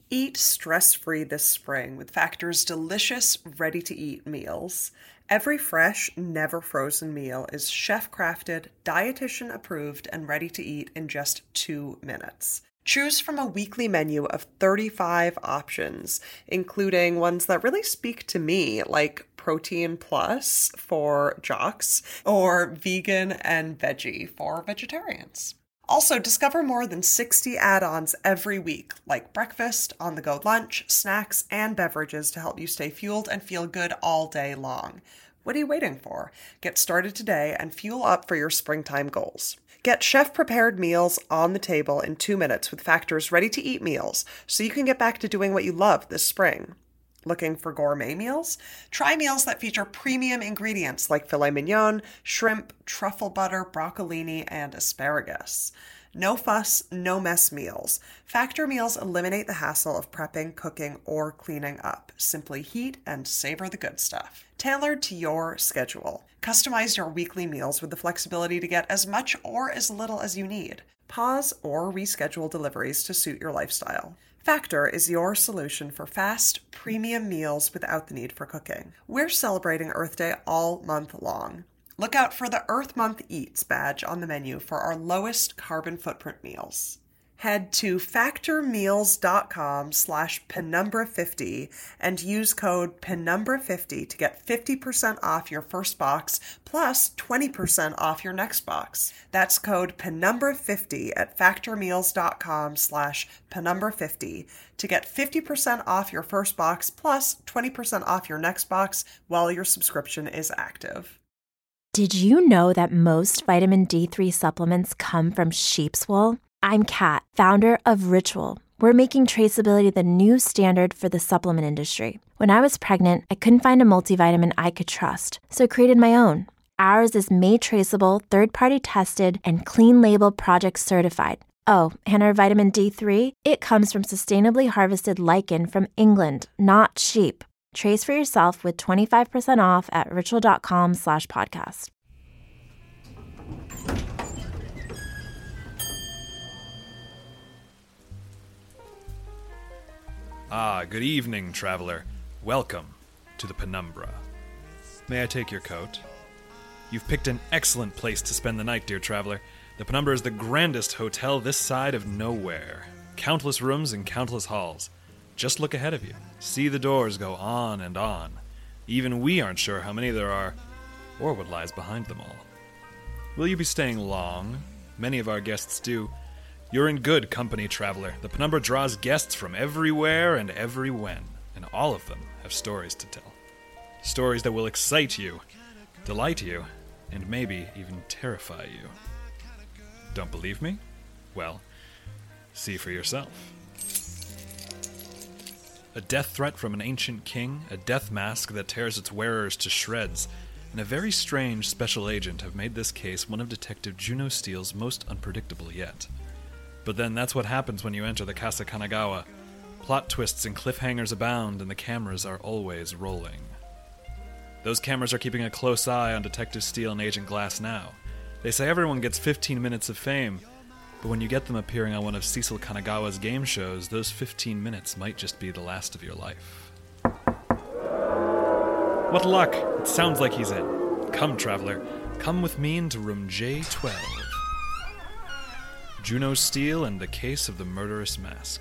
Eat stress-free this spring with Factor's delicious, ready-to-eat meals. Every fresh, never frozen meal is chef-crafted, dietitian-approved, and ready to eat in just 2 minutes. Choose from a weekly menu of 35 options, including ones that really speak to me, like Protein Plus for jocks, or vegan and veggie for vegetarians. Also, discover more than 60 add-ons every week, like breakfast, on-the-go lunch, snacks, and beverages to help you stay fueled and feel good all day long. What are you waiting for? Get started today and fuel up for your springtime goals. Get chef-prepared meals on the table in 2 minutes with Factor's ready-to-eat meals, so you can get back to doing what you love this spring. Looking for gourmet meals? Try meals that feature premium ingredients like filet mignon, shrimp, truffle butter, broccolini, and asparagus. No fuss, no mess meals. Factor meals eliminate the hassle of prepping, cooking, or cleaning up. Simply heat and savor the good stuff. Tailored to your schedule. Customize your weekly meals with the flexibility to get as much or as little as you need. Pause or reschedule deliveries to suit your lifestyle. Factor is your solution for fast, premium meals without the need for cooking. We're celebrating Earth Day all month long. Look out for the Earth Month Eats badge on the menu for our lowest carbon footprint meals. Head to factormeals.com/penumbra50 and use code penumbra50 to get 50% off your first box plus 20% off your next box. That's code penumbra50 at factormeals.com/penumbra50 to get 50% off your first box plus 20% off your next box while your subscription is active. Did you know that most vitamin D3 supplements come from sheep's wool? I'm Kat, founder of Ritual. We're making traceability the new standard for the supplement industry. When I was pregnant, I couldn't find a multivitamin I could trust, so I created my own. Ours is made traceable, third-party tested, and clean label project certified. Oh, and our vitamin D3? It comes from sustainably harvested lichen from England, not sheep. Trace for yourself with 25% off at ritual.com/podcast. Good evening, traveler. Welcome to the Penumbra. May I take your coat? You've picked an excellent place to spend the night, dear traveler. The Penumbra is the grandest hotel this side of nowhere. Countless rooms and countless halls. Just look ahead of you. See the doors go on and on. Even we aren't sure how many there are, or what lies behind them all. Will you be staying long? Many of our guests do. You're in good company, traveler. The Penumbra draws guests from everywhere and every when, and all of them have stories to tell. Stories that will excite you, delight you, and maybe even terrify you. Don't believe me? Well, see for yourself. A death threat from an ancient king, a death mask that tears its wearers to shreds, and a very strange special agent have made this case one of Detective Juno Steele's most unpredictable yet. But then that's what happens when you enter the Casa Kanagawa. Plot twists and cliffhangers abound, and the cameras are always rolling. Those cameras are keeping a close eye on Detective Steele and Agent Glass now. They say everyone gets 15 minutes of fame, but when you get them appearing on one of Cecil Kanagawa's game shows, those 15 minutes might just be the last of your life. What luck! It sounds like he's in. Come, traveler. Come with me into room J12. Juno Steele and the Case of the Murderous Mask.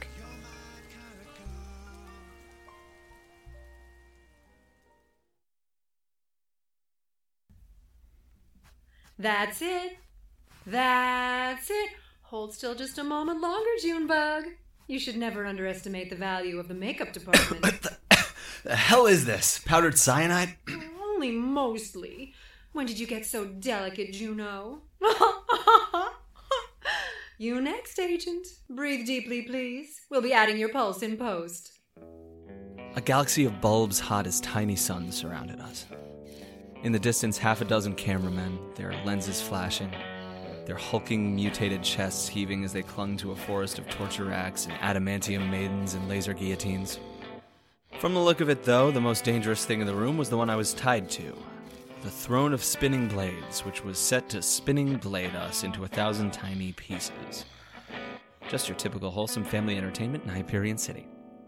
That's it. That's it. Hold still just a moment longer, Junebug. You should never underestimate the value of the makeup department. The hell is this? Powdered cyanide? Only mostly. When did you get so delicate, Juno? You next, Agent. Breathe deeply, please. We'll be adding your pulse in post. A galaxy of bulbs hot as tiny suns surrounded us. In the distance, half a dozen cameramen, their lenses flashing, their hulking, mutated chests heaving as they clung to a forest of torture racks and adamantium maidens and laser guillotines. From the look of it, though, the most dangerous thing in the room was the one I was tied to. The throne of spinning blades, which was set to spinning blade us into 1,000 tiny pieces. Just your typical wholesome family entertainment in Hyperion City.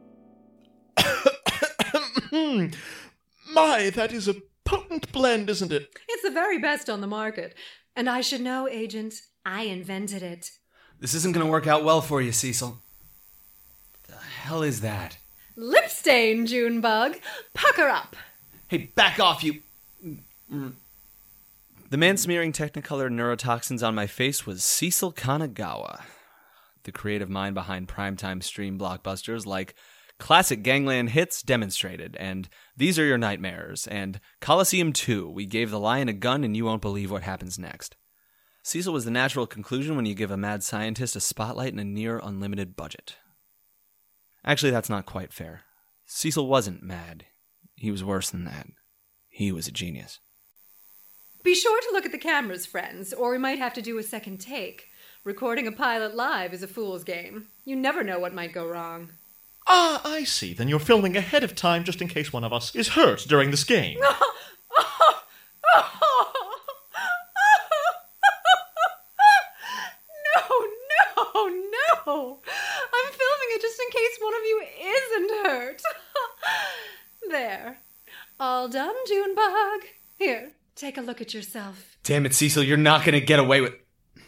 My, that is a potent blend, isn't it? It's the very best on the market. And I should know, Agent, I invented it. This isn't going to work out well for you, Cecil. The hell is that? Lip stain, Junebug. Pucker up. Hey, back off, you... The man smearing Technicolor neurotoxins on my face was Cecil Kanagawa, the creative mind behind primetime stream blockbusters like Classic Gangland Hits Demonstrated, and These Are Your Nightmares, and Coliseum 2, We Gave the Lion a Gun and You Won't Believe What Happens Next. Cecil was the natural conclusion when you give a mad scientist a spotlight and a near unlimited budget. Actually, that's not quite fair. Cecil wasn't mad. He was worse than that. He was a genius. Be sure to look at the cameras, friends, or we might have to do a second take. Recording a pilot live is a fool's game. You never know what might go wrong. Ah, I see. Then you're filming ahead of time just in case one of us is hurt during this game. No, no. I'm filming it just in case one of you isn't hurt. There. All done, Junebug. Here, take a look at yourself. Damn it, Cecil, you're not going to get away with...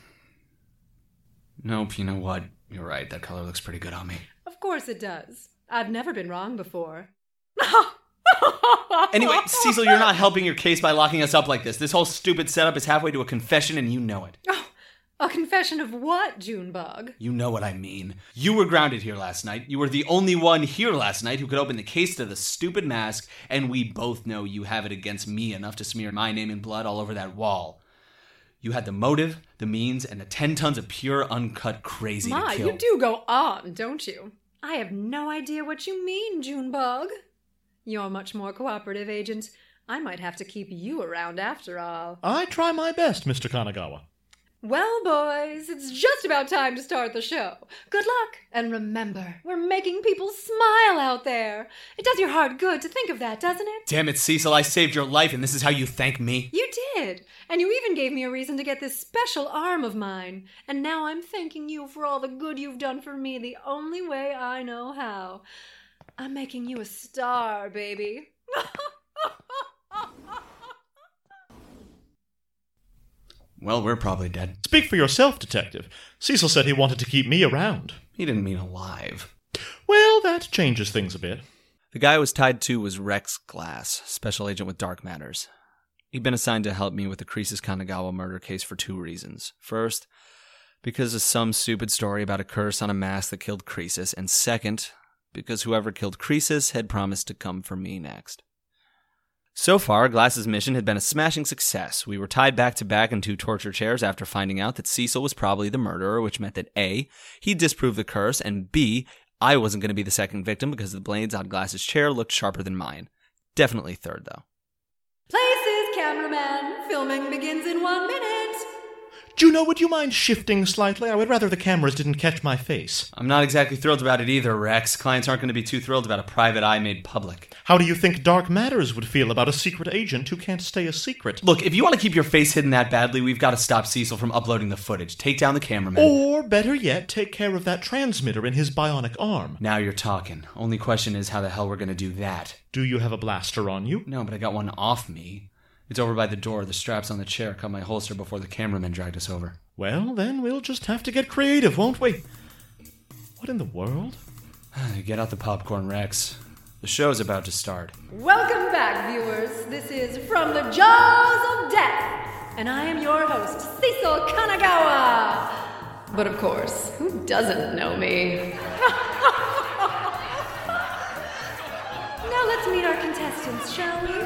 Nope, you know what? You're right, that color looks pretty good on me. Of course it does. I've never been wrong before. Anyway, Cecil, you're not helping your case by locking us up like this. This whole stupid setup is halfway to a confession and you know it. Oh, a confession of what, Junebug? You know what I mean. You were grounded here last night. You were the only one here last night who could open the case to the stupid mask, and we both know you have it against me enough to smear my name in blood all over that wall. You had the motive, the means, and the 10 tons of pure, uncut crazy to kill. You do go on, don't you? I have no idea what you mean, Junebug. You're much more cooperative, Agent. I might have to keep you around after all. I try my best, Mr. Kanagawa. Well, boys, it's just about time to start the show. Good luck, and remember, we're making people smile out there. It does your heart good to think of that, doesn't it? Damn it, Cecil, I saved your life, and this is how you thank me? You did, and you even gave me a reason to get this special arm of mine. And now I'm thanking you for all the good you've done for me the only way I know how. I'm making you a star, baby. Well, we're probably dead. Speak for yourself, Detective. Cecil said he wanted to keep me around. He didn't mean alive. Well, that changes things a bit. The guy I was tied to was Rex Glass, special agent with Dark Matters. He'd been assigned to help me with the Croesus Kanagawa murder case for 2 reasons. First, because of some stupid story about a curse on a mask that killed Croesus, and second, because whoever killed Croesus had promised to come for me next. So far, Glass's mission had been a smashing success. We were tied back to back in 2 torture chairs after finding out that Cecil was probably the murderer, which meant that A, he'd disproved the curse, and B, I wasn't going to be the second victim because the blades on Glass's chair looked sharper than mine. Definitely third, though. Places, cameraman. Filming begins in 1 minute. Juno, would you mind shifting slightly? I would rather the cameras didn't catch my face. I'm not exactly thrilled about it either, Rex. Clients aren't going to be too thrilled about a private eye made public. How do you think Dark Matters would feel about a secret agent who can't stay a secret? Look, if you want to keep your face hidden that badly, we've got to stop Cecil from uploading the footage. Take down the cameraman. Or, better yet, take care of that transmitter in his bionic arm. Now you're talking. Only question is how the hell we're going to do that. Do you have a blaster on you? No, but I got one off me. It's over by the door. The straps on the chair caught my holster before the cameraman dragged us over. Well, then we'll just have to get creative, won't we? What in the world? Get out the popcorn, Rex. The show's about to start. Welcome back, viewers. This is From the Jaws of Death, and I am your host, Cecil Kanagawa. But of course, who doesn't know me? Now let's meet our contestants, shall we?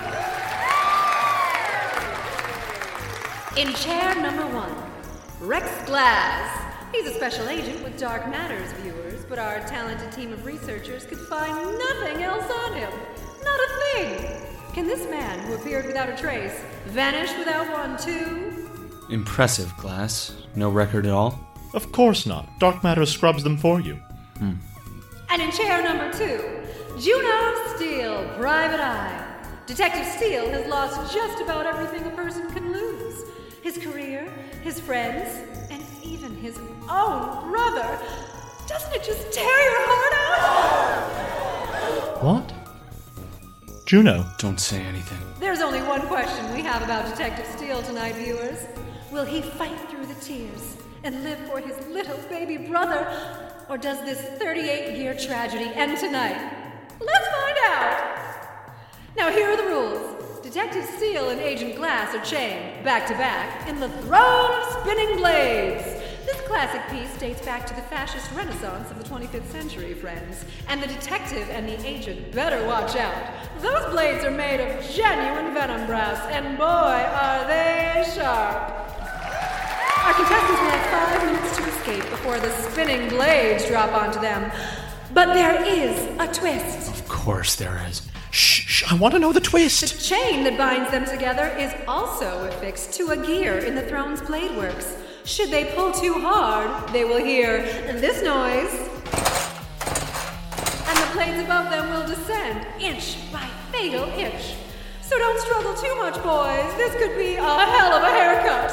In chair number 1, Rex Glass. He's a special agent with Dark Matters, viewers, but our talented team of researchers could find nothing else on him. Not a thing. Can this man, who appeared without a trace, vanish without one, too? Impressive, Glass. No record at all? Of course not. Dark Matter scrubs them for you. And in chair number 2, Juno Steele, Private Eye. Detective Steele has lost just about everything a person can lose. His career, his friends, and even his own brother. Doesn't it just tear your heart out? What? Juno. Don't say anything. There's only one question we have about Detective Steele tonight, viewers. Will he fight through the tears and live for his little baby brother? Or does this 38-year tragedy end tonight? Let's find out! Now here are the rules. Detective Steele and Agent Glass are chained, back-to-back, in the Throne of Spinning Blades. This classic piece dates back to the fascist renaissance of the 25th century, friends. And the detective and the agent better watch out. Those blades are made of genuine venom brass, and boy, are they sharp. Our contestants will have 5 minutes to escape before the spinning blades drop onto them. But there is a twist. Of course there is. Shh, I want to know the twist. The chain that binds them together is also affixed to a gear in the throne's blade works. Should they pull too hard, they will hear this noise, and the blades above them will descend inch by fatal inch. So don't struggle too much, boys. This could be a hell of a haircut.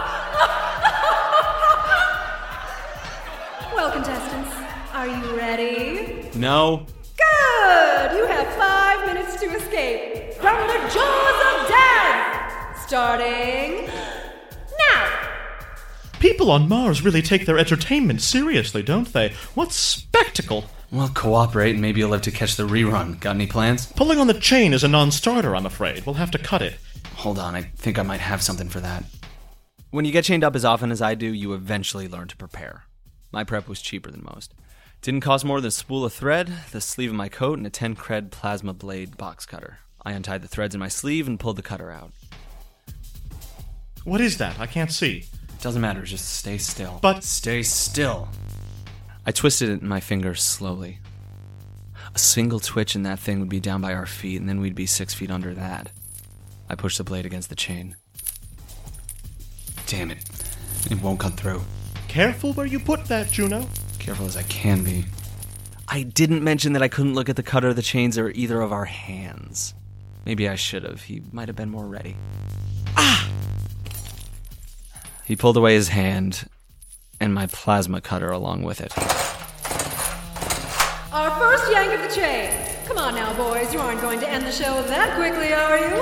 Well, contestants, are you ready? No. Good! You have 5 minutes to escape from the jaws of death! Starting now! People on Mars really take their entertainment seriously, don't they? What spectacle! Well, cooperate and maybe you'll live to catch the rerun. Got any plans? Pulling on the chain is a non-starter, I'm afraid. We'll have to cut it. Hold on, I think I might have something for that. When you get chained up as often as I do, you eventually learn to prepare. My prep was cheaper than most. Didn't cost more than a spool of thread, the sleeve of my coat, and a 10 cred plasma blade box cutter. I untied the threads in my sleeve and pulled the cutter out. What is that? I can't see. Doesn't matter, just stay still. But... Stay still! I twisted it in my fingers slowly. A single twitch and that thing would be down by our feet, and then we'd be 6 feet under that. I pushed the blade against the chain. Damn it. It won't cut through. Careful where you put that, Juno. Careful as I can be. I didn't mention that I couldn't look at the cutter, the chains, or either of our hands. Maybe I should have. He might have been more ready. Ah! He pulled away his hand, and my plasma cutter along with it. Our first yank of the chain. Come on now, boys. You aren't going to end the show that quickly, are you?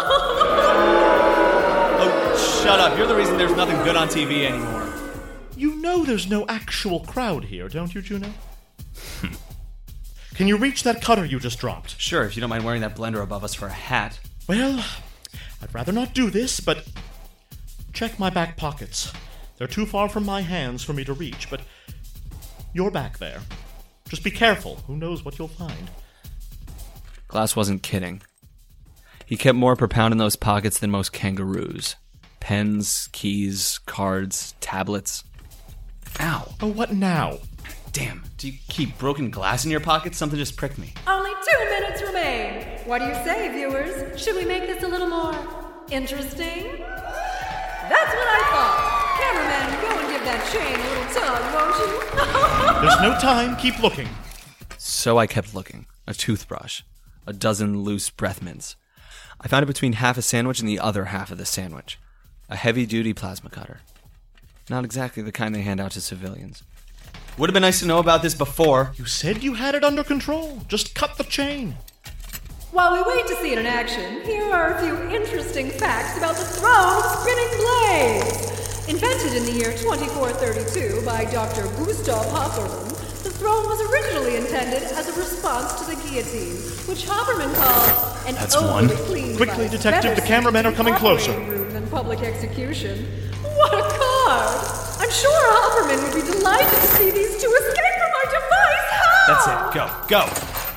Oh, shut up. You're the reason there's nothing good on TV anymore. You know there's no actual crowd here, don't you, Juno? Can you reach that cutter you just dropped? Sure, if you don't mind wearing that blender above us for a hat. Well, I'd rather not do this, but... Check my back pockets. They're too far from my hands for me to reach, but... You're back there. Just be careful. Who knows what you'll find. Glass wasn't kidding. He kept more per pound in those pockets than most kangaroos. Pens, keys, cards, tablets. Ow. Oh, what now? Damn, do you keep broken glass in your pockets? Something just pricked me. Only 2 minutes remain. What do you say, viewers? Should we make this a little more interesting? That's what I thought. Cameraman, go and give that chain a little tug, won't you? There's no time. Keep looking. So I kept looking. A toothbrush. A dozen loose breath mints. I found it between half a sandwich and the other half of the sandwich. A heavy-duty plasma cutter. Not exactly the kind they hand out to civilians. Would have been nice to know about this before. You said you had it under control. Just cut the chain. While we wait to see it in action, here are a few interesting facts about the Throne of Spinning Blades. Invented in the year 2432 by Dr. Gustav Hopperman, the throne was originally intended as a response to the guillotine, which Hopperman called an That's one. clean Quickly, device, detective, better the cameramen are coming suited to closer. operating room than public execution. What a card! I'm sure Hopperman would be delighted to see these two escape from our device. How? That's it. Go. Go.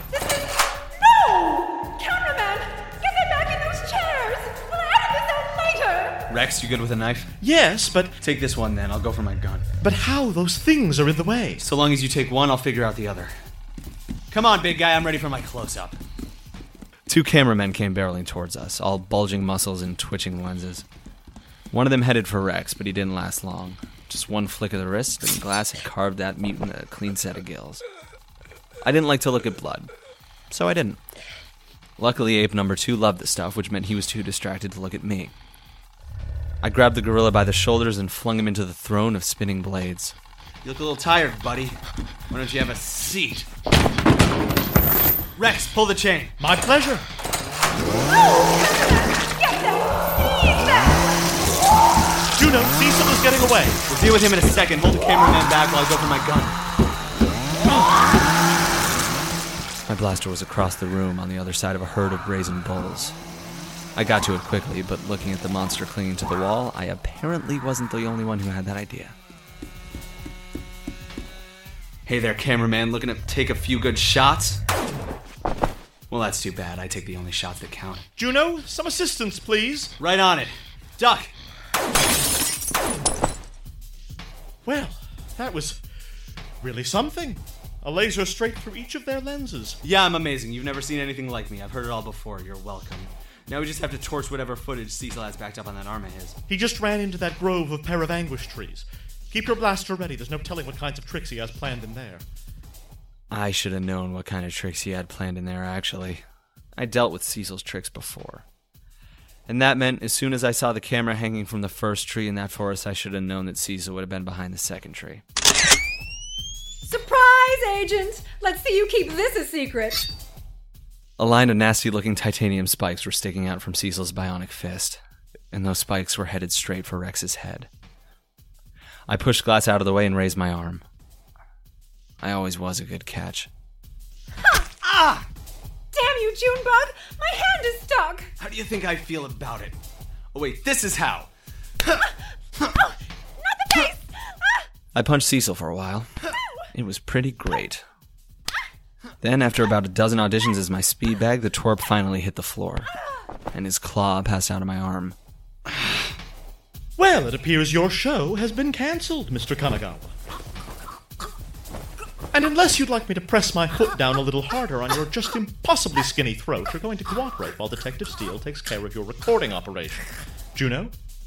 No! Cameraman, get them back in those chairs. We'll edit this out later. Rex, you good with a knife? Yes, but Take this one then. I'll go for my gun. how? Those things are in the way. So long as you take one, I'll figure out the other. Come on, big guy. I'm ready for my close-up. 2 cameramen came barreling towards us, all bulging muscles and twitching lenses. One of them headed for Rex, but he didn't last long. Just one flick of the wrist, and Glass had carved that mutant a clean set of gills. I didn't like to look at blood, so I didn't. Luckily, ape number 2 loved the stuff, which meant he was too distracted to look at me. I grabbed the gorilla by the shoulders and flung him into the throne of spinning blades. You look a little tired, buddy. Why don't you have a seat? Rex, pull the chain. My pleasure. Juno, Cecil is getting away. We'll deal with him in a second. Hold the cameraman back while I go for my gun. My blaster was across the room on the other side of a herd of brazen bulls. I got to it quickly, but looking at the monster clinging to the wall, I apparently wasn't the only one who had that idea. Hey there, cameraman, looking to take a few good shots? Well, that's too bad. I take the only shots that count. Juno, some assistance, please. Right on it. Duck! Well, that was really something. A laser straight through each of their lenses. Yeah, I'm amazing. You've never seen anything like me. I've heard it all before. You're welcome. Now we just have to torch whatever footage Cecil has backed up on that arm of his. He just ran into that grove of Pair of Anguish trees. Keep your blaster ready. There's no telling what kinds of tricks he has planned in there. I should have known what kind of tricks he had planned in there, actually. I dealt with Cecil's tricks before. And that meant as soon as I saw the camera hanging from the first tree in that forest, I should have known that Cecil would have been behind the second tree. Surprise, Agent! Let's see you keep this a secret. A line of nasty-looking titanium spikes were sticking out from Cecil's bionic fist, and those spikes were headed straight for Rex's head. I pushed Glass out of the way and raised my arm. I always was a good catch. Ha! Ah! Damn you, Junebug! My hand is stuck! How do you think I feel about it? Oh wait, this is how! Oh, not the face! Ah! I punched Cecil for a while. It was pretty great. Then, after about a dozen auditions as my speed bag, the twerp finally hit the floor, and his claw passed out of my arm. Well, it appears your show has been cancelled, Mr. Kanagawa. And unless you'd like me to press my foot down a little harder on your just impossibly skinny throat, you're going to cooperate while Detective Steele takes care of your recording operation. Juno?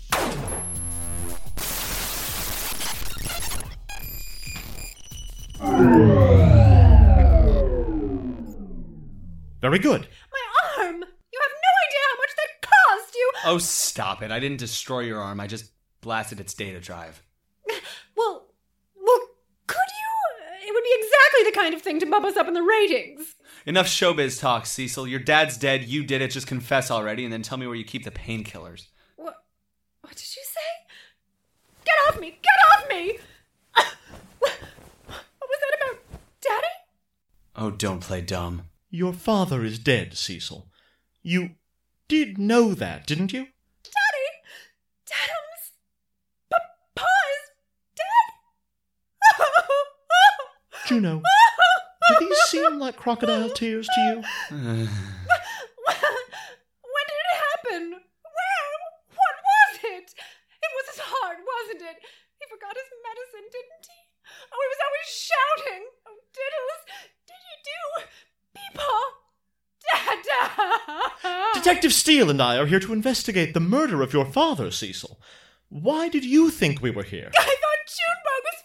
Very good. My arm! You have no idea how much that cost you! Oh, stop it. I didn't destroy your arm. I just blasted its data drive. Well, could you? It would be exactly the kind of thing to bump us up in the ratings. Enough showbiz talk, Cecil. Your dad's dead, you did it, just confess already, and then tell me where you keep the painkillers. What did you say? Get off me! Get off me! What was that about Daddy? Oh, don't play dumb. Your father is dead, Cecil. You did know that, didn't you? Daddy! Dad's Pa is dead? Juno, do these seem like crocodile tears to you? When did it happen? Where? What was it? It was his heart, wasn't it? He forgot his medicine, didn't he? Oh, he was always shouting. Oh, Diddles, did you do? Peepaw! Dada! Detective Steele and I are here to investigate the murder of your father, Cecil. Why did you think we were here? I thought Junebug was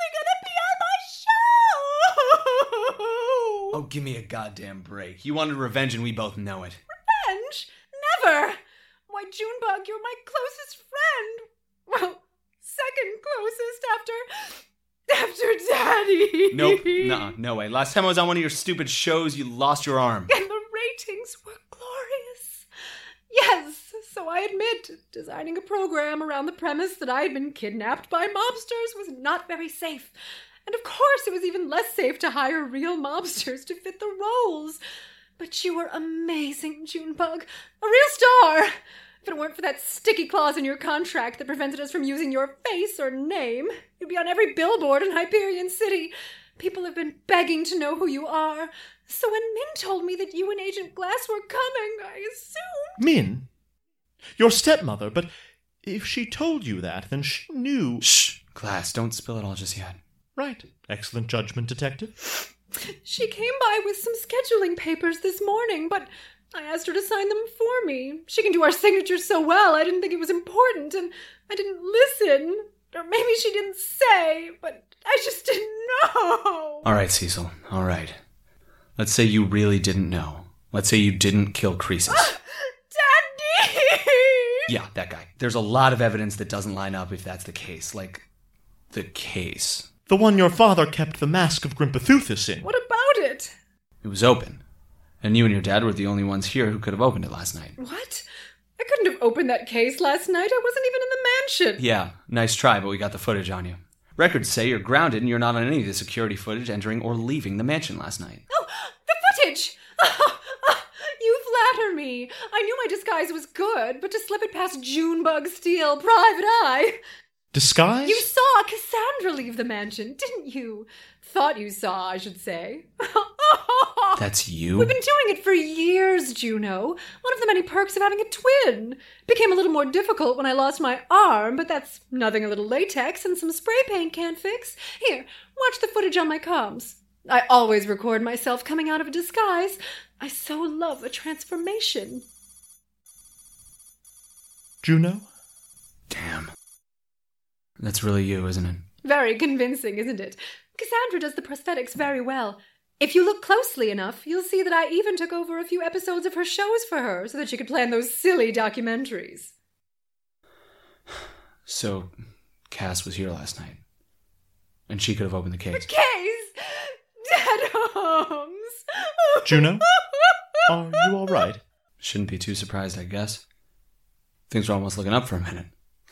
finally gonna be on my show! Oh, give me a goddamn break. You wanted revenge and we both know it. Revenge? Never! Why, Junebug, you're my closest friend. Well, second closest after Daddy. Nope, nuh-uh, no way. Last time I was on one of your stupid shows, you lost your arm. And the ratings were glorious. Yes, so I admit, designing a program around the premise that I had been kidnapped by mobsters was not very safe. And of course, it was even less safe to hire real mobsters to fit the roles. But you were amazing, Junebug. A real star. If it weren't for that sticky clause in your contract that prevented us from using your face or name, you'd be on every billboard in Hyperion City. People have been begging to know who you are. So when Min told me that you and Agent Glass were coming, I assumed... Min? Your stepmother, but if she told you that, then she knew... Shh, Glass, don't spill it all just yet. Right. Excellent judgment, Detective. She came by with some scheduling papers this morning, but I asked her to sign them for me. She can do our signatures so well, I didn't think it was important, and I didn't listen. Or maybe she didn't say, but I just didn't know. All right, Cecil, all right. Let's say you really didn't know. Let's say you didn't kill Croesus. Daddy! Yeah, that guy. There's a lot of evidence that doesn't line up if that's the case. Like, the case. The one your father kept the mask of Grimpethuthis in. What about it? It was open. And you and your dad were the only ones here who could have opened it last night. What? I couldn't have opened that case last night. I wasn't even in the mansion. Yeah, nice try, but we got the footage on you. Records say you're grounded and you're not on any of the security footage entering or leaving the mansion last night. Oh, the footage! You flatter me. I knew my disguise was good, but to slip it past Junebug Steel, private eye. Disguise? You saw Cassandra leave the mansion, didn't you? Thought you saw, I should say. That's you? We've been doing it for years, Juno. One of the many perks of having a twin. Became a little more difficult when I lost my arm, but that's nothing a little latex and some spray paint can't fix. Here, watch the footage on my comms. I always record myself coming out of a disguise. I so love a transformation. Juno? Damn. That's really you, isn't it? Very convincing, isn't it? Cassandra does the prosthetics very well. If you look closely enough, you'll see that I even took over a few episodes of her shows for her so that she could plan those silly documentaries. So, Cass was here last night. And she could have opened the case. Case! Dead homes! Juno? Are you all right? Shouldn't be too surprised, I guess. Things were almost looking up for a minute.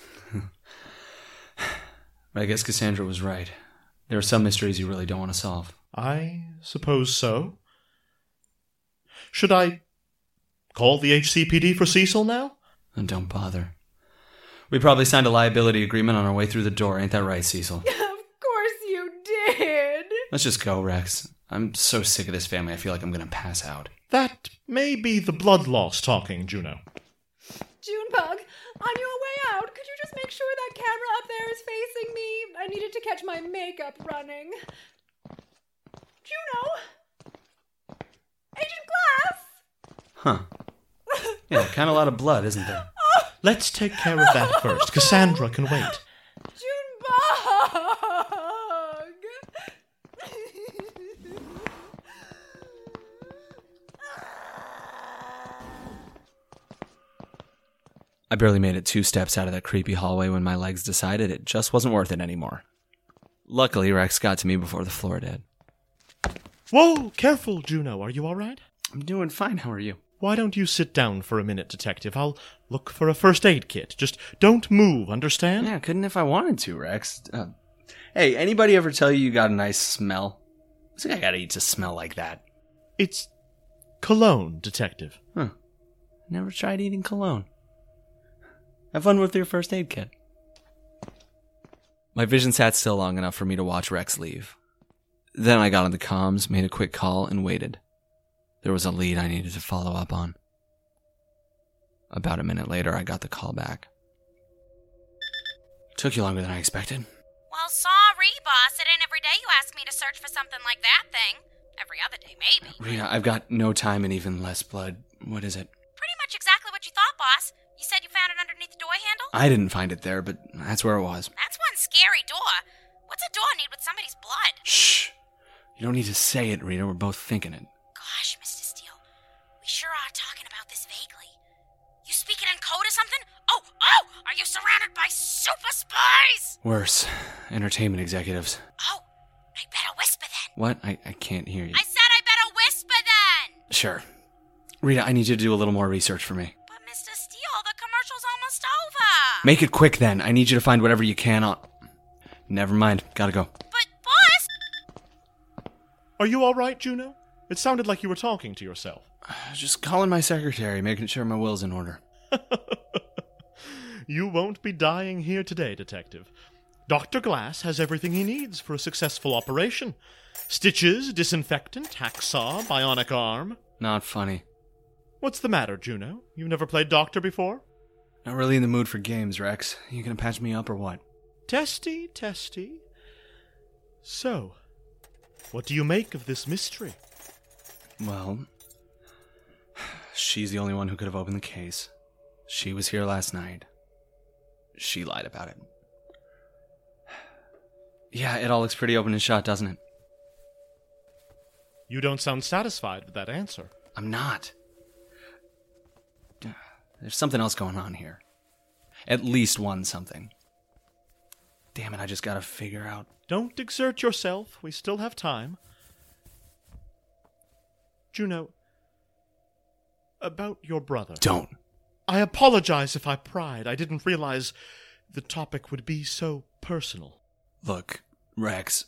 But I guess Cassandra was right. There are some mysteries you really don't want to solve. I suppose so. Should I call the HCPD for Cecil now? And don't bother. We probably signed a liability agreement on our way through the door, ain't that right, Cecil? Of course you did! Let's just go, Rex. I'm so sick of this family, I feel like I'm gonna pass out. That may be the blood loss talking, Juno. Junebug, on your way out, could you just make sure that camera up there is facing me? I needed to catch my makeup running. Juno? Agent Glass? Huh. Yeah, kind of a lot of blood, isn't there? Let's take care of that first. Cassandra can wait. Junebug! I barely made it 2 steps out of that creepy hallway when my legs decided it just wasn't worth it anymore. Luckily, Rex got to me before the floor did. Whoa, careful, Juno. Are you all right? I'm doing fine, how are you? Why don't you sit down for a minute, Detective? I'll look for a first aid kit. Just don't move, understand? Yeah, couldn't if I wanted to, Rex. Hey, anybody ever tell you got a nice smell? What's a guy gotta eat to smell like that? It's cologne, Detective. Huh. Never tried eating cologne. Have fun with your first aid kit. My vision sat still long enough for me to watch Rex leave. Then I got on the comms, made a quick call, and waited. There was a lead I needed to follow up on. About a minute later, I got the call back. Took you longer than I expected. Well, sorry, boss. It ain't every day you ask me to search for something like that thing. Every other day, maybe. Rita, I've got no time and even less blood. What is it? Pretty much exactly what you thought, boss. You said you found it underneath the door handle? I didn't find it there, but that's where it was. That's one scary door. What's a door need with somebody's blood? Shh. You don't need to say it, Rita. We're both thinking it. Gosh, Mr. Steele. We sure are talking about this vaguely. You speaking in code or something? Oh! Are you surrounded by super spies? Worse. Entertainment executives. Oh, I better whisper then. What? I can't hear you. I said I better whisper then. Sure. Rita, I need you to do a little more research for me. But Mr. Steele, the commercial's almost over. Make it quick then. I need you to find whatever you can on... Never mind. Gotta go. But, boss! Are you all right, Juno? It sounded like you were talking to yourself. Just calling my secretary, making sure my will's in order. You won't be dying here today, Detective. Dr. Glass has everything he needs for a successful operation. Stitches, disinfectant, hacksaw, bionic arm. Not funny. What's the matter, Juno? You've never played doctor before? Not really in the mood for games, Rex. You gonna patch me up or what? Testy. So, what do you make of this mystery? Well, she's the only one who could have opened the case. She was here last night. She lied about it. Yeah, it all looks pretty open and shut, doesn't it? You don't sound satisfied with that answer. I'm not. There's something else going on here. At least one something. Damn it, I just gotta figure out. Don't exert yourself. We still have time. Juno, About your brother. Don't. I apologize if I pried. I didn't realize the topic would be so personal. Look, Rex.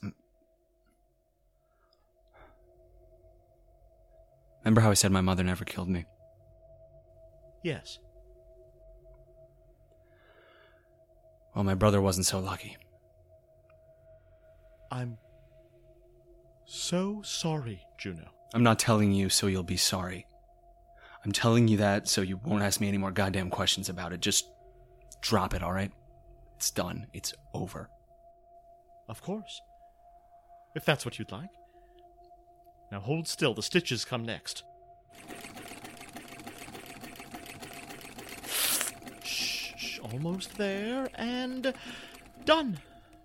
Remember how I said my mother never killed me? Yes. Well, my brother wasn't so lucky. I'm so sorry, Juno. I'm not telling you so you'll be sorry. I'm telling you that so you won't ask me any more goddamn questions about it. Just drop it, all right? It's done. It's over. Of course. If that's what you'd like. Now hold still. The stitches come next. Shh. Almost there. And done.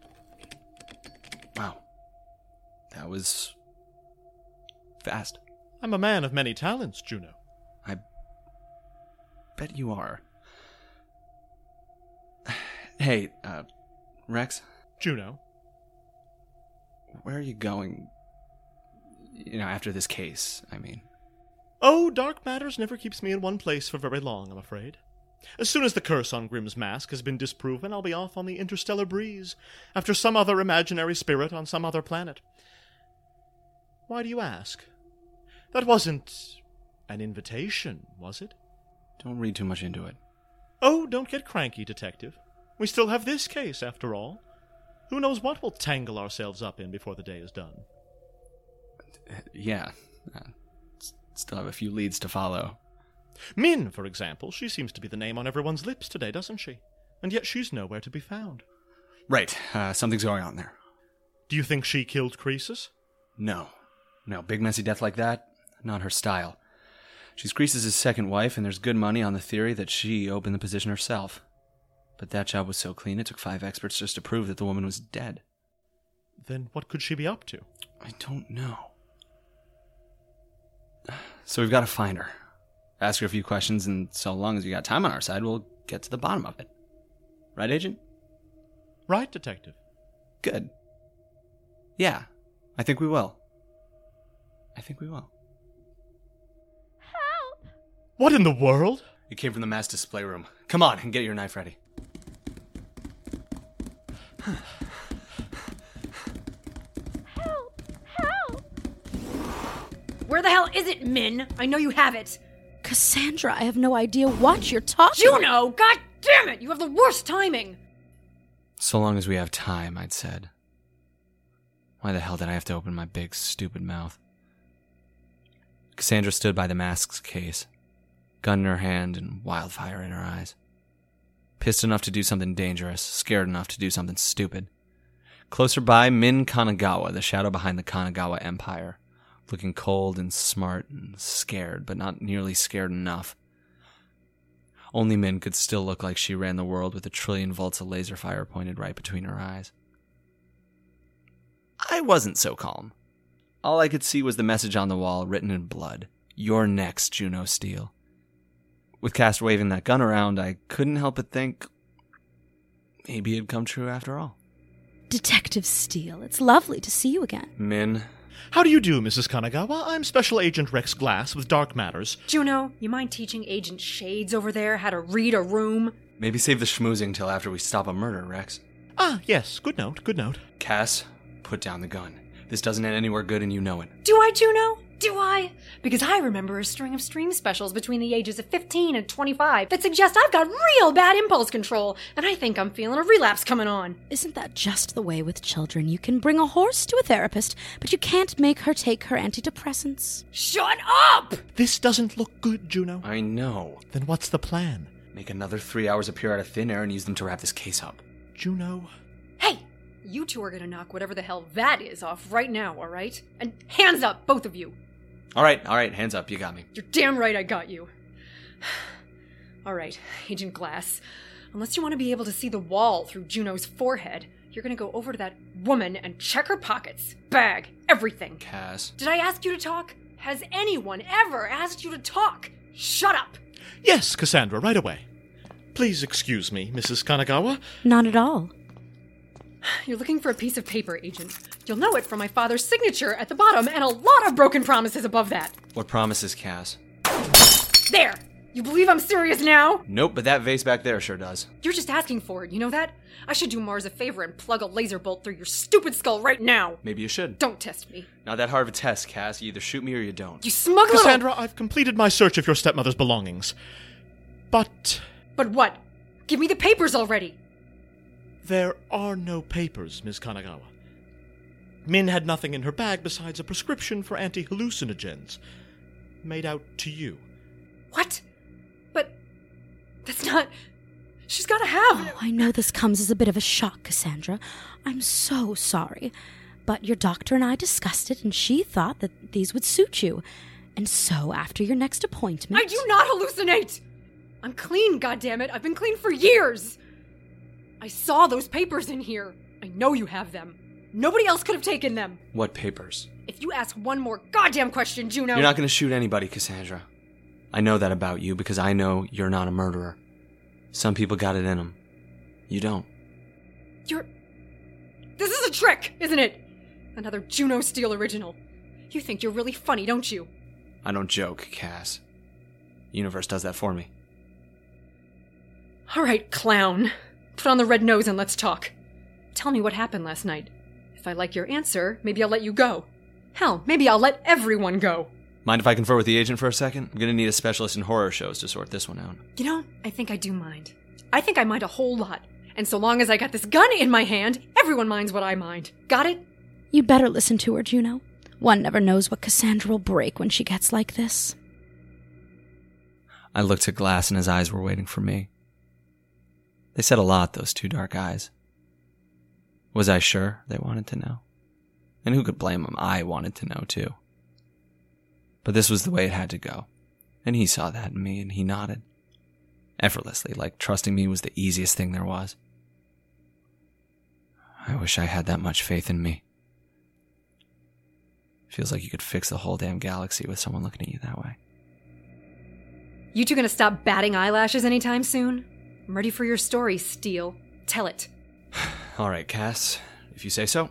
Wow. That was fast. I'm a man of many talents, Juno. I bet you are. Hey, Rex? Juno? Where are you going? After this case, I mean. Oh, Dark Matters never keeps me in one place for very long, I'm afraid. As soon as the curse on Grimm's mask has been disproven, I'll be off on the interstellar breeze, after some other imaginary spirit on some other planet. Why do you ask? That wasn't an invitation, was it? Don't read too much into it. Oh, don't get cranky, Detective. We still have this case, after all. Who knows what we'll tangle ourselves up in before the day is done. Yeah. Still have a few leads to follow. Min, for example, she seems to be the name on everyone's lips today, doesn't she? And yet she's nowhere to be found. Right. Something's going on there. Do you think she killed Croesus? No, big messy death like that, not her style. She's Croesus' second wife, and there's good money on the theory that she opened the position herself. But that job was so clean, it took 5 experts just to prove that the woman was dead. Then what could she be up to? I don't know. So we've got to find her. Ask her a few questions, and so long as you got time on our side, we'll get to the bottom of it. Right, Agent? Right, Detective. Good. Yeah, I think we will. Help! What in the world? You came from the mass display room. Come on and get your knife ready. Help! Help! Where the hell is it, Min? I know you have it. Cassandra, I have no idea what you're talking Juno! God damn it! You have the worst timing! So long as we have time, I'd said. Why the hell did I have to open my big, stupid mouth? Cassandra stood by the mask's case, gun in her hand and wildfire in her eyes. Pissed enough to do something dangerous, scared enough to do something stupid. Closer by, Min Kanagawa, the shadow behind the Kanagawa Empire, looking cold and smart and scared, but not nearly scared enough. Only Min could still look like she ran the world with 1 trillion volts of laser fire pointed right between her eyes. I wasn't so calm. All I could see was the message on the wall, written in blood. You're next, Juno Steel. With Cass waving that gun around, I couldn't help but think maybe it'd come true after all. Detective Steele, it's lovely to see you again. Min. How do you do, Mrs. Kanagawa? I'm Special Agent Rex Glass with Dark Matters. Juno, you mind teaching Agent Shades over there how to read a room? Maybe save the schmoozing till after we stop a murder, Rex. Ah, yes, good note. Cass, put down the gun. This doesn't end anywhere good and you know it. Do I, Juno? Do I? Because I remember a string of stream specials between the ages of 15 and 25 that suggest I've got real bad impulse control, and I think I'm feeling a relapse coming on. Isn't that just the way with children? You can bring a horse to a therapist, but you can't make her take her antidepressants. Shut up! This doesn't look good, Juno. I know. Then what's the plan? Make another 3 hours appear out of thin air and use them to wrap this case up. Juno. Hey! You two are gonna knock whatever the hell that is off right now, alright? And hands up, both of you! All right, hands up, you got me. You're damn right I got you. Alright, Agent Glass. Unless you want to be able to see the wall through Juno's forehead, you're gonna go over to that woman and check her pockets, bag, everything. Cass. Did I ask you to talk? Has anyone ever asked you to talk? Shut up! Yes, Cassandra, right away. Please excuse me, Mrs. Kanagawa. Not at all. You're looking for a piece of paper, Agent. You'll know it from my father's signature at the bottom and a lot of broken promises above that. What promises, Cass? There! You believe I'm serious now? Nope, but that vase back there sure does. You're just asking for it, you know that? I should do Mars a favor and plug a laser bolt through your stupid skull right now. Maybe you should. Don't test me. Not that hard of a test, Cass. You either shoot me or you don't. You smug little... Cassandra, I've completed my search of your stepmother's belongings. But But what? Give me the papers already. there are no papers, Ms. Kanagawa. Min had nothing in her bag besides a prescription for anti-hallucinogens, made out to you. What? But that's not... She's gotta have... Oh, I know this comes as a bit of a shock, Cassandra. I'm so sorry. But your doctor and I discussed it, and she thought that these would suit you. And so, after your next appointment... I do not hallucinate! I'm clean, goddammit. I've been clean for years! I saw those papers in here. I know you have them. Nobody else could have taken them. What papers? If you ask one more goddamn question, Juno... You're not going to shoot anybody, Cassandra. I know that about you because I know you're not a murderer. Some people got it in them. You don't. This is a trick, isn't it? Another Juno Steel original. You think you're really funny, don't you? I don't joke, Cass. Universe does that for me. All right, clown. Put on the red nose and let's talk. Tell me what happened last night. If I like your answer, maybe I'll let you go. Hell, maybe I'll let everyone go. Mind if I confer with the agent for a second? I'm gonna need a specialist in horror shows to sort this one out. You know, I think I do mind. I think I mind a whole lot. And so long as I got this gun in my hand, everyone minds what I mind. Got it? You'd better listen to her, Juno. One never knows what Cassandra will break when she gets like this. I looked at Glass and his eyes were waiting for me. They said a lot, those two dark eyes. Was I sure they wanted to know? And who could blame them? I wanted to know, too. But this was the way it had to go. And he saw that in me, and he nodded. Effortlessly, like trusting me was the easiest thing there was. I wish I had that much faith in me. Feels like you could fix the whole damn galaxy with someone looking at you that way. You two gonna stop batting eyelashes anytime soon? I'm ready for your story, Steel. Tell it. All right, Cass, if you say so.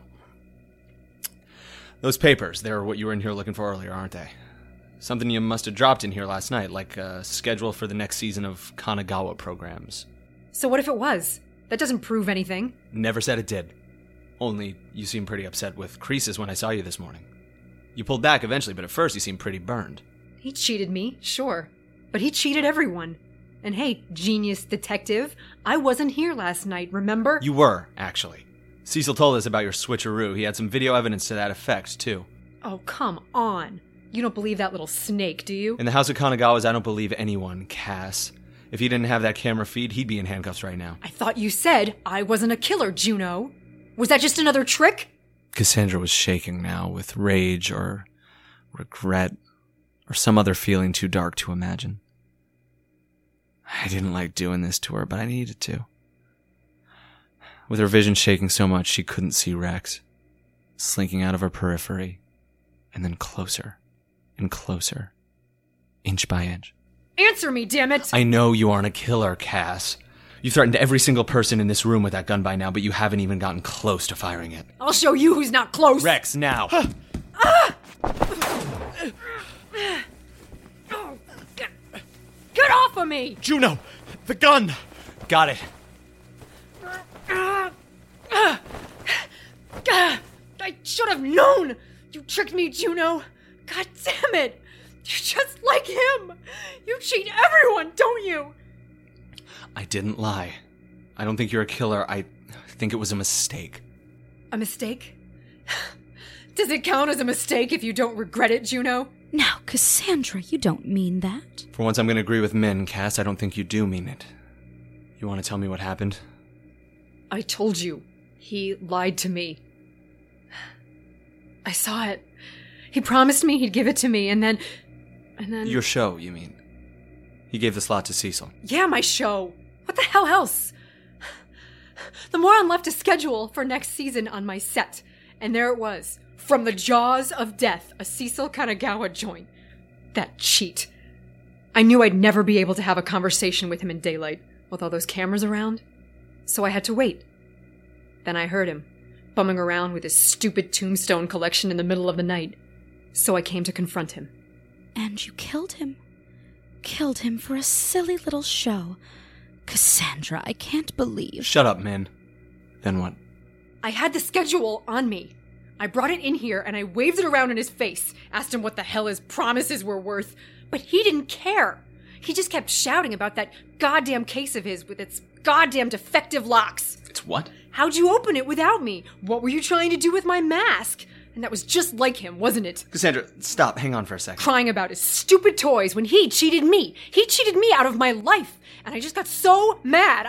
Those papers, they're what you were in here looking for earlier, aren't they? Something you must have dropped in here last night, like a schedule for the next season of Kanagawa programs. So what if it was? That doesn't prove anything. Never said it did. Only, you seemed pretty upset with Creases when I saw you this morning. You pulled back eventually, but at first you seemed pretty burned. He cheated me, sure. But he cheated everyone. And hey, genius detective, I wasn't here last night, remember? You were, actually. Cecil told us about your switcheroo. He had some video evidence to that effect, too. Oh, come on. You don't believe that little snake, do you? In the House of Kanagawas, I don't believe anyone, Cass. If he didn't have that camera feed, he'd be in handcuffs right now. I thought you said I wasn't a killer, Juno. Was that just another trick? Cassandra was shaking now with rage or regret or some other feeling too dark to imagine. I didn't like doing this to her, but I needed to. With her vision shaking so much she couldn't see Rex, slinking out of her periphery, and then closer and closer, inch by inch. Answer me, damn it! I know you aren't a killer, Cass. You threatened every single person in this room with that gun by now, but you haven't even gotten close to firing it. I'll show you who's not close! Rex, now! Get off of me! Juno! The gun! Got it. I should have known! You tricked me, Juno! God damn it! You're just like him! You cheat everyone, don't you? I didn't lie. I don't think you're a killer. I think it was a mistake. A mistake? Does it count as a mistake if you don't regret it, Juno? Now, Cassandra, you don't mean that. For once, I'm going to agree with Min, Cass. I don't think you do mean it. You want to tell me what happened? I told you. He lied to me. I saw it. He promised me he'd give it to me, and then... Your show, you mean? He gave the slot to Cecil. Yeah, my show. What the hell else? The Moron left a schedule for next season on my set, and there it was. From the jaws of death, a Cecil Kanagawa joint. That cheat. I knew I'd never be able to have a conversation with him in daylight, with all those cameras around. So I had to wait. Then I heard him, bumming around with his stupid tombstone collection in the middle of the night. So I came to confront him. And you killed him. killed him for a silly little show. Cassandra, I can't believe... Shut up, Min. Then what? I had the schedule on me. I brought it in here and I waved it around in his face, asked him what the hell his promises were worth, but he didn't care. He just kept shouting about that goddamn case of his with its goddamn defective locks. It's what? How'd you open it without me? What were you trying to do with my mask? And that was just like him, wasn't it? Cassandra, stop. Hang on for a second. Crying about his stupid toys when he cheated me. He cheated me out of my life. And I just got so mad.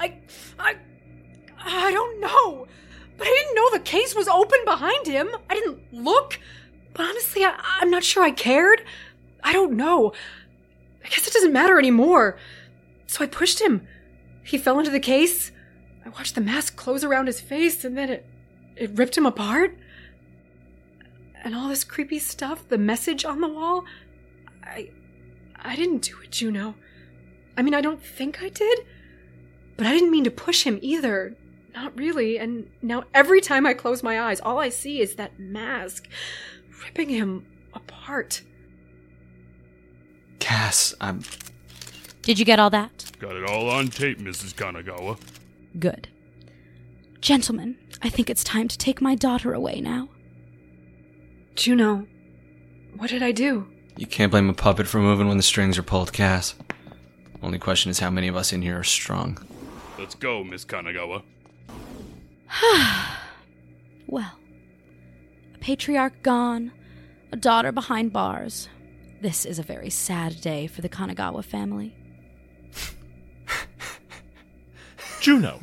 I don't know. But I didn't know the case was open behind him. I didn't look. But honestly, I'm not sure I cared. I don't know. I guess it doesn't matter anymore. So I pushed him. He fell into the case. I watched the mask close around his face, and then it ripped him apart. And all this creepy stuff, the message on the wall, I didn't do it, Juno. I mean, I don't think I did, but I didn't mean to push him either. Not really. And now every time I close my eyes, all I see is that mask ripping him apart. Cass, Did you get all that? Got it all on tape, Mrs. Kanagawa. Good. Gentlemen, I think it's time to take my daughter away now. Juno, what did I do? You can't blame a puppet for moving when the strings are pulled, Cass. Only question is how many of us in here are strong. Let's go, Miss Kanagawa. Well, a patriarch gone, a daughter behind bars. This is a very sad day for the Kanagawa family. Juno.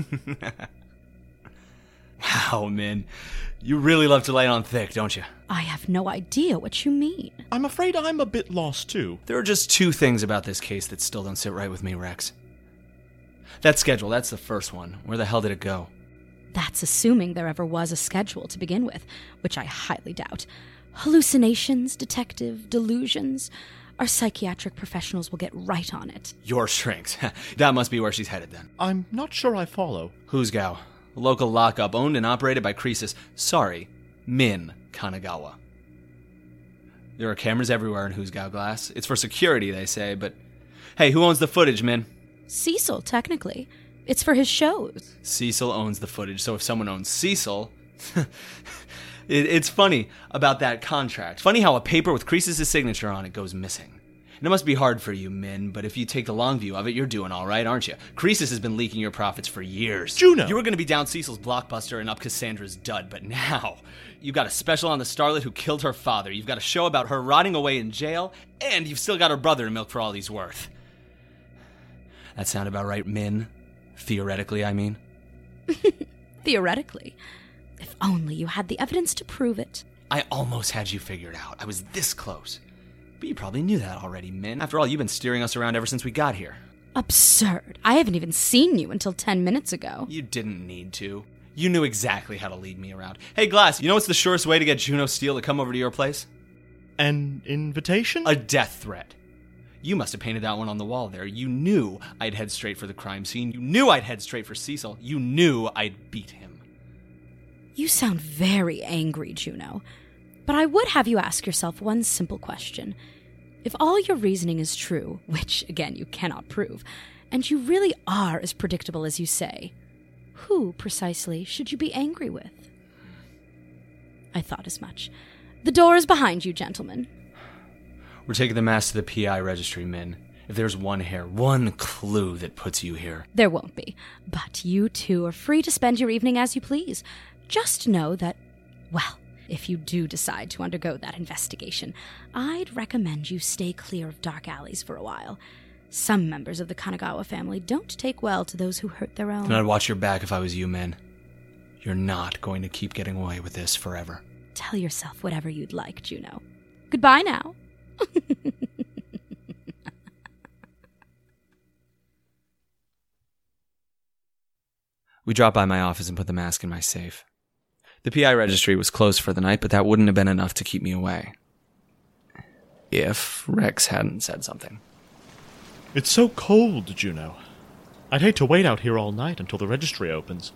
Wow, Min. You really love to lay on thick, don't you? I have no idea what you mean. I'm afraid I'm a bit lost, too. There are just two things about this case that still don't sit right with me, Rex. That schedule, that's the first one. Where the hell did it go? That's assuming there ever was a schedule to begin with, which I highly doubt. Hallucinations, detective, delusions. Our psychiatric professionals will get right on it. Your shrinks. That must be where she's headed then. I'm not sure I follow. Huzgao. A local lockup owned and operated by Croesus. Sorry, Min Kanagawa. There are cameras everywhere in Huzgao Glass. It's for security, they say, but... Hey, who owns the footage, Min? Cecil, technically. It's for his shows. Cecil owns the footage, so if someone owns Cecil... It's funny about that contract. Funny how a paper with Croesus' signature on it goes missing. And it must be hard for you, Min, but if you take the long view of it, you're doing all right, aren't you? Croesus has been leaking your profits for years. Juno! You were going to be down Cecil's blockbuster and up Cassandra's dud, but now you've got a special on the starlet who killed her father. You've got a show about her rotting away in jail, and you've still got her brother to milk for all he's worth. That sound about right, Min? Theoretically, I mean. Theoretically. If only you had the evidence to prove it. I almost had you figured out. I was this close. But you probably knew that already, Min. After all, you've been steering us around ever since we got here. Absurd. I haven't even seen you until 10 minutes ago. You didn't need to. You knew exactly how to lead me around. Hey, Glass, you know what's the surest way to get Juno Steele to come over to your place? An invitation? A death threat. You must have painted that one on the wall there. You knew I'd head straight for the crime scene. You knew I'd head straight for Cecil. You knew I'd beat him. You sound very angry, Juno. But I would have you ask yourself one simple question. If all your reasoning is true, which, again, you cannot prove, and you really are as predictable as you say, who, precisely, should you be angry with? I thought as much. The door is behind you, gentlemen. We're taking the mask to the PI registry, Min. If there's one hair, one clue that puts you here. There won't be. But you two are free to spend your evening as you please. Just know that, well, if you do decide to undergo that investigation, I'd recommend you stay clear of dark alleys for a while. Some members of the Kanagawa family don't take well to those who hurt their own. Then I'd watch your back if I was you, Min. You're not going to keep getting away with this forever. Tell yourself whatever you'd like, Juno. Goodbye now. We dropped by my office and put the mask in my safe. The PI registry was closed for the night, but that wouldn't have been enough to keep me away. If Rex hadn't said something. It's so cold, Juno. I'd hate to wait out here all night until the registry opens.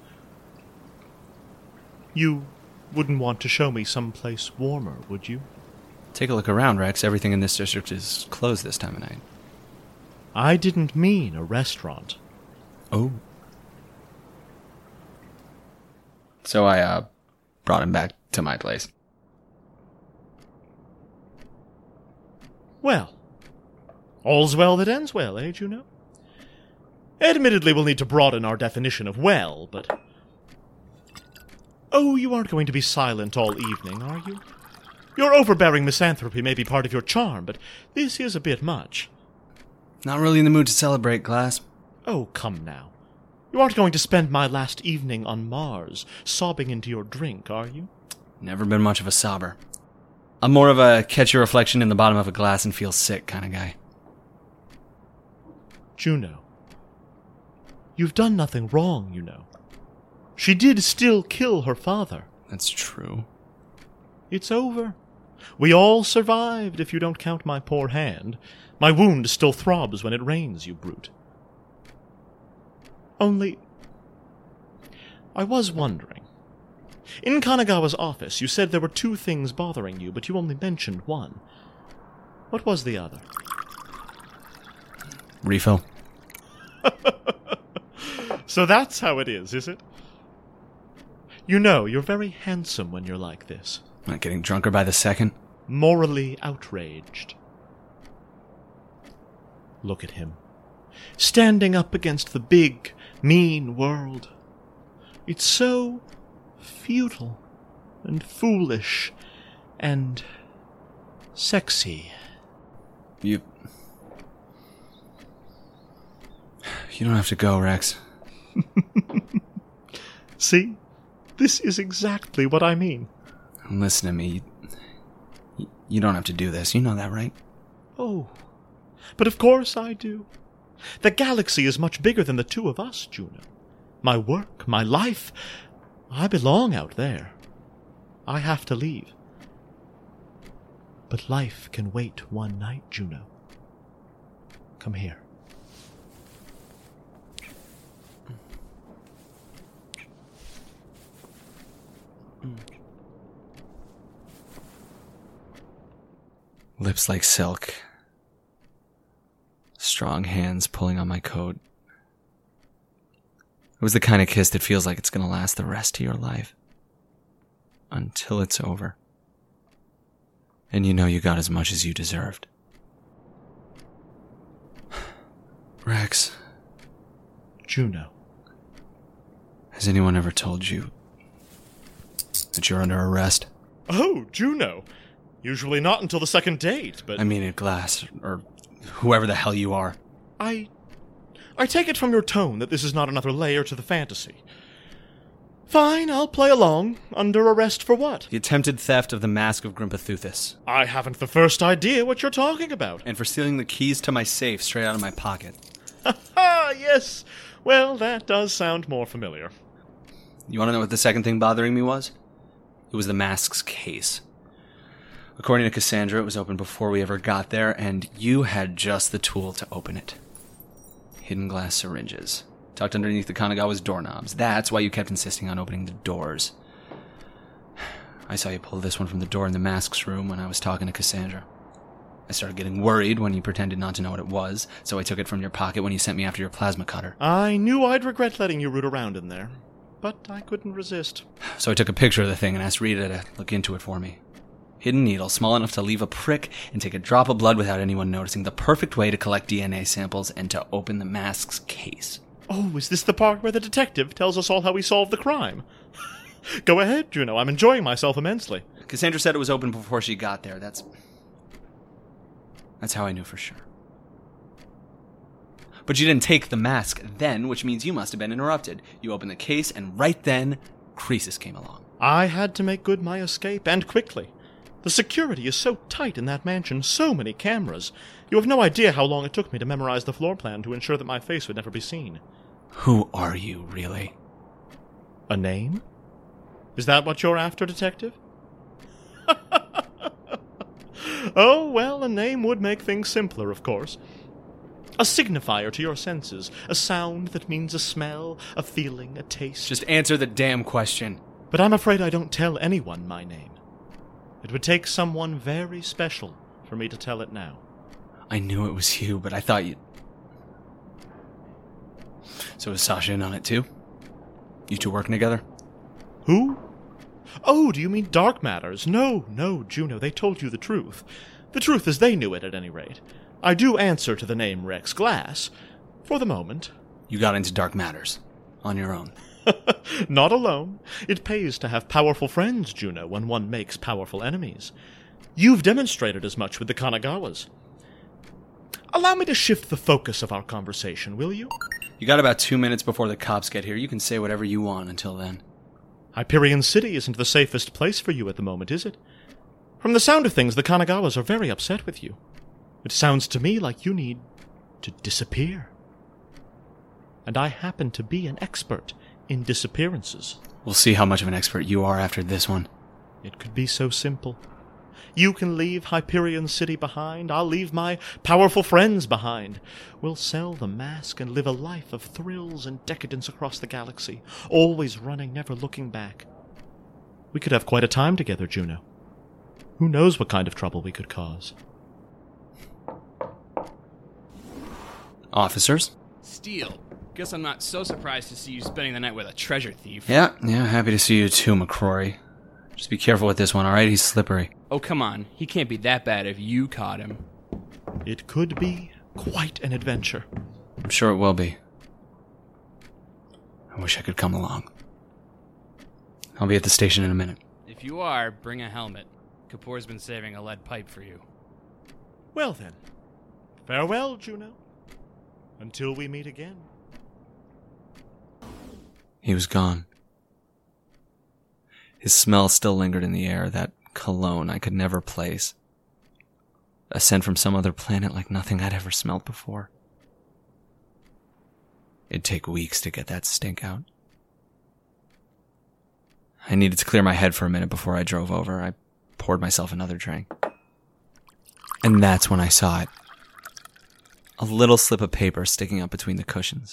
You wouldn't want to show me someplace warmer, would you? Take a look around, Rex. Everything in this district is closed this time of night. I didn't mean a restaurant. Oh. So I brought him back to my place. Well, all's well that ends well, eh, Juno? Admittedly, we'll need to broaden our definition of well, but... Oh, you aren't going to be silent all evening, are you? Your overbearing misanthropy may be part of your charm, but this is a bit much. Not really in the mood to celebrate, Glass. Oh, come now. You aren't going to spend my last evening on Mars sobbing into your drink, are you? Never been much of a sobber. I'm more of a catch your reflection in the bottom of a glass and feel sick kind of guy. Juno, you've done nothing wrong, you know. She did still kill her father. That's true. It's over. We all survived, if you don't count my poor hand. My wound still throbs when it rains, you brute. Only, I was wondering. In Kanagawa's office, you said there were 2 things bothering you, but you only mentioned one. What was the other? Refill. So that's how it is it? You know, you're very handsome when you're like this. Not getting drunker by the second. Morally outraged. Look at him. Standing up against the big, mean world. It's so futile and foolish and sexy. You don't have to go, Rex. See? This is exactly what I mean. Listen to me. You don't have to do this. You know that, right? Oh, but of course I do. The galaxy is much bigger than the 2 of us, Juno. My work, my life, I belong out there. I have to leave. But life can wait one night, Juno. Come here. Lips like silk. Strong hands pulling on my coat. It was the kind of kiss that feels like it's going to last the rest of your life. Until it's over. And you know you got as much as you deserved. Rex. Juno. Has anyone ever told you that you're under arrest? Oh, Juno. Usually not until the second date, but... I mean at Glass, or whoever the hell you are. I take it from your tone that this is not another layer to the fantasy. Fine, I'll play along. Under arrest for what? The attempted theft of the Mask of Grimpathuthis. I haven't the first idea what you're talking about. And for stealing the keys to my safe straight out of my pocket. Ha, yes. Well, that does sound more familiar. You want to know what the second thing bothering me was? It was the mask's case. According to Cassandra, it was open before we ever got there, and you had just the tool to open it. Hidden glass syringes, tucked underneath the Kanagawa's doorknobs. That's why you kept insisting on opening the doors. I saw you pull this one from the door in the mask's room when I was talking to Cassandra. I started getting worried when you pretended not to know what it was, so I took it from your pocket when you sent me after your plasma cutter. I knew I'd regret letting you root around in there, but I couldn't resist. So I took a picture of the thing and asked Rita to look into it for me. Hidden needle, small enough to leave a prick and take a drop of blood without anyone noticing. The perfect way to collect DNA samples and to open the mask's case. Oh, is this the part where the detective tells us all how he solved the crime? Go ahead, Juno. I'm enjoying myself immensely. Cassandra said it was open before she got there. That's how I knew for sure. But you didn't take the mask then, which means you must have been interrupted. You opened the case, and right then, Croesus came along. I had to make good my escape, and quickly. The security is so tight in that mansion, so many cameras. You have no idea how long it took me to memorize the floor plan to ensure that my face would never be seen. Who are you, really? A name? Is that what you're after, Detective? Oh, well, a name would make things simpler, of course. A signifier to your senses. A sound that means a smell, a feeling, a taste. Just answer the damn question. But I'm afraid I don't tell anyone my name. It would take someone very special for me to tell it now. I knew it was you, but I thought So is Sasha in on it too? You two working together? Who? Oh, do you mean Dark Matters? No, Juno, they told you the truth. The truth as they knew it, at any rate. I do answer to the name Rex Glass, for the moment. You got into Dark Matters, on your own. Not alone. It pays to have powerful friends, Juno, when one makes powerful enemies. You've demonstrated as much with the Kanagawas. Allow me to shift the focus of our conversation, will you? You got about 2 minutes before the cops get here. You can say whatever you want until then. Hyperion City isn't the safest place for you at the moment, is it? From the sound of things, the Kanagawas are very upset with you. It sounds to me like you need to disappear. And I happen to be an expert in disappearances. We'll see how much of an expert you are after this one. It could be so simple. You can leave Hyperion City behind. I'll leave my powerful friends behind. We'll sell the mask and live a life of thrills and decadence across the galaxy, always running, never looking back. We could have quite a time together, Juno. Who knows what kind of trouble we could cause? Officers? Steele. Guess I'm not so surprised to see you spending the night with a treasure thief. Yeah, happy to see you too, McCrory. Just be careful with this one, alright? He's slippery. Oh, come on. He can't be that bad if you caught him. It could be quite an adventure. I'm sure it will be. I wish I could come along. I'll be at the station in a minute. If you are, bring a helmet. Kapoor's been saving a lead pipe for you. Well then, farewell, Juno. Until we meet again. He was gone. His smell still lingered in the air, that cologne I could never place. A scent from some other planet like nothing I'd ever smelled before. It'd take weeks to get that stink out. I needed to clear my head for a minute before I drove over. I poured myself another drink. And that's when I saw it. A little slip of paper sticking up between the cushions.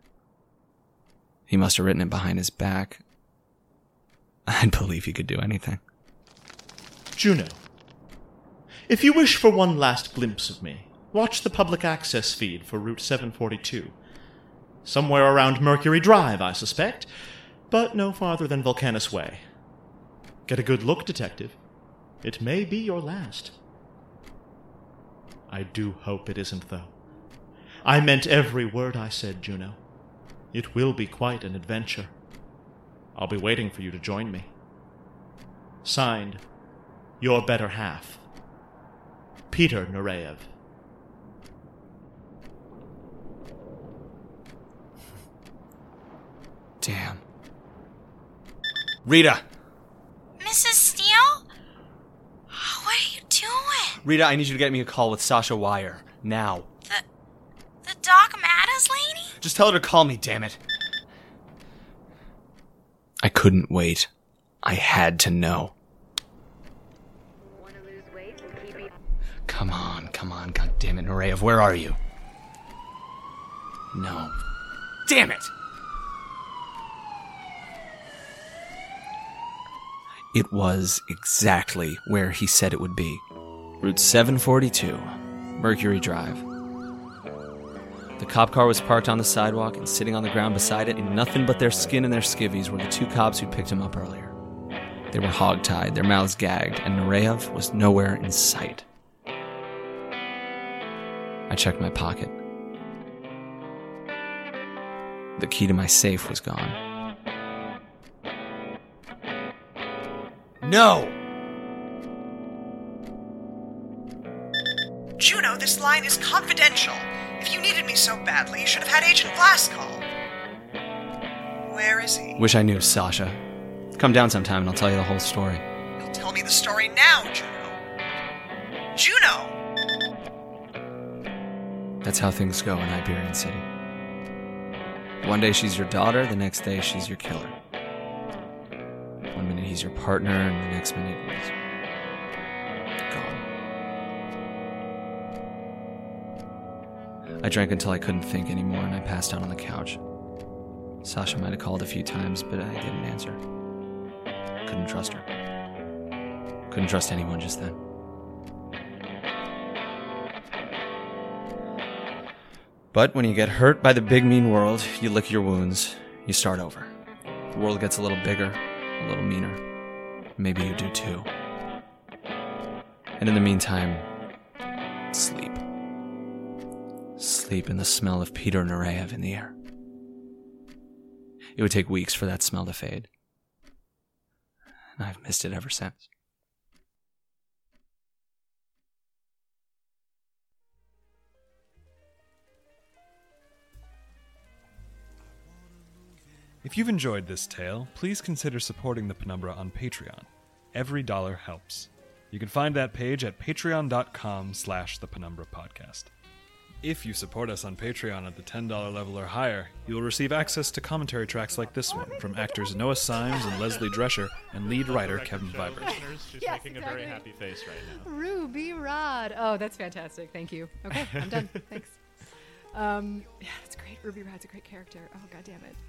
He must have written it behind his back. I'd believe he could do anything. Juno, if you wish for one last glimpse of me, watch the public access feed for Route 742. Somewhere around Mercury Drive, I suspect, but no farther than Vulcanus Way. Get a good look, Detective. It may be your last. I do hope it isn't, though. I meant every word I said, Juno. It will be quite an adventure. I'll be waiting for you to join me. Signed, your better half, Peter Nureyev. Damn. Rita! Mrs. Steele? What are you doing? Rita, I need you to get me a call with Sasha Wire. Now. The Doc Mattis lady? Just tell her to call me, damn it. I couldn't wait. I had to know. Come on, god damn it, Nureyev, where are you? No. Damn it! It was exactly where he said it would be. Route 742, Mercury Drive. The cop car was parked on the sidewalk, and sitting on the ground beside it, in nothing but their skin and their skivvies, were the two cops who picked him up earlier. They were hog-tied, their mouths gagged, and Nureyev was nowhere in sight. I checked my pocket. The key to my safe was gone. No! Juno, this line is confidential. If you needed me so badly, you should have had Agent Glass call. Where is he? Wish I knew, Sasha. Come down sometime and I'll tell you the whole story. You'll tell me the story now, Juno. Juno! That's how things go in Hyperion City. One day she's your daughter, the next day she's your killer. One minute he's your partner, and the next minute he's gone. I drank until I couldn't think anymore, and I passed out on the couch. Sasha might have called a few times, but I didn't answer. Couldn't trust her. Couldn't trust anyone just then. But when you get hurt by the big mean world, you lick your wounds, you start over. The world gets a little bigger, a little meaner. Maybe you do too. And in the meantime, sleep. Sleep in the smell of Peter Nureyev in the air. It would take weeks for that smell to fade. And I've missed it ever since. If you've enjoyed this tale, please consider supporting the Penumbra on Patreon. Every dollar helps. You can find that page at patreon.com/thpenumbrapodcast. If you support us on Patreon at the $10 level or higher, you will receive access to commentary tracks like this one from actors Noah Symes and Leslie Drescher and lead writer Kevin Vibert. She's Yes, making a very happy face right now. Ruby Rod. Oh, that's fantastic. Thank you. Okay, I'm done. Thanks. Yeah, that's great. Ruby Rod's a great character. Oh, God damn it.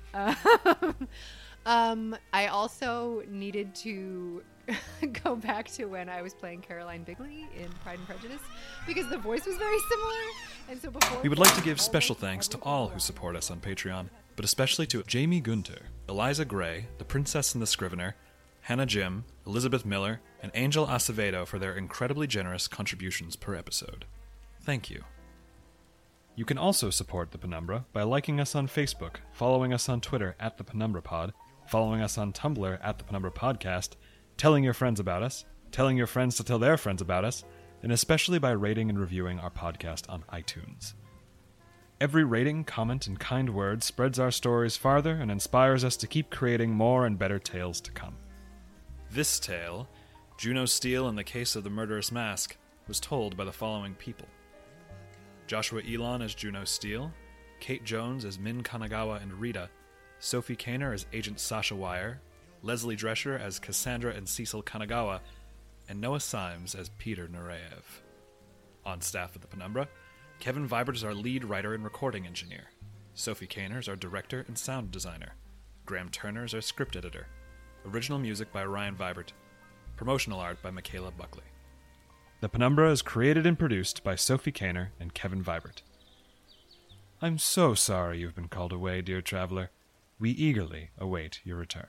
I also needed to go back to when I was playing Caroline Bigley in Pride and Prejudice because the voice was very similar. And so before We would like to give special thanks to all who support us on Patreon, but especially to Jamie Gunter, Eliza Gray, The Princess and the Scrivener, Hannah Jim, Elizabeth Miller, and Angel Acevedo for their incredibly generous contributions per episode. Thank you. You can also support the Penumbra by liking us on Facebook, following us on Twitter at the Penumbra Pod, following us on Tumblr at the Penumbra Podcast, telling your friends about us, telling your friends to tell their friends about us, and especially by rating and reviewing our podcast on iTunes. Every rating, comment, and kind word spreads our stories farther and inspires us to keep creating more and better tales to come. This tale, Juno Steele in the Case of the Murderous Mask, was told by the following people. Joshua Elon as Juno Steele, Kate Jones as Min Kanagawa and Rita, Sophie Kaner as Agent Sasha Wire, Leslie Drescher as Cassandra and Cecil Kanagawa, and Noah Symes as Peter Nureyev. On staff at the Penumbra, Kevin Vibert is our lead writer and recording engineer. Sophie Kaner is our director and sound designer. Graham Turner is our script editor. Original music by Ryan Vibert. Promotional art by Michaela Buckley. The Penumbra is created and produced by Sophie Kaner and Kevin Vibert. I'm so sorry you've been called away, dear traveler. We eagerly await your return.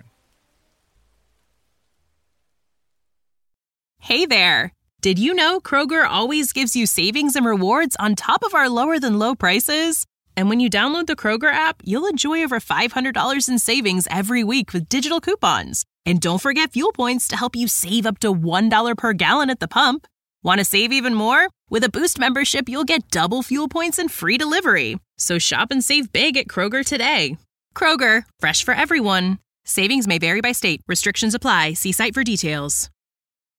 Hey there! Did you know Kroger always gives you savings and rewards on top of our lower-than-low prices? And when you download the Kroger app, you'll enjoy over $500 in savings every week with digital coupons. And don't forget fuel points to help you save up to $1 per gallon at the pump. Want to save even more? With a Boost membership, you'll get double fuel points and free delivery. So shop and save big at Kroger today. Kroger, fresh for everyone. Savings may vary by state. Restrictions apply. See site for details.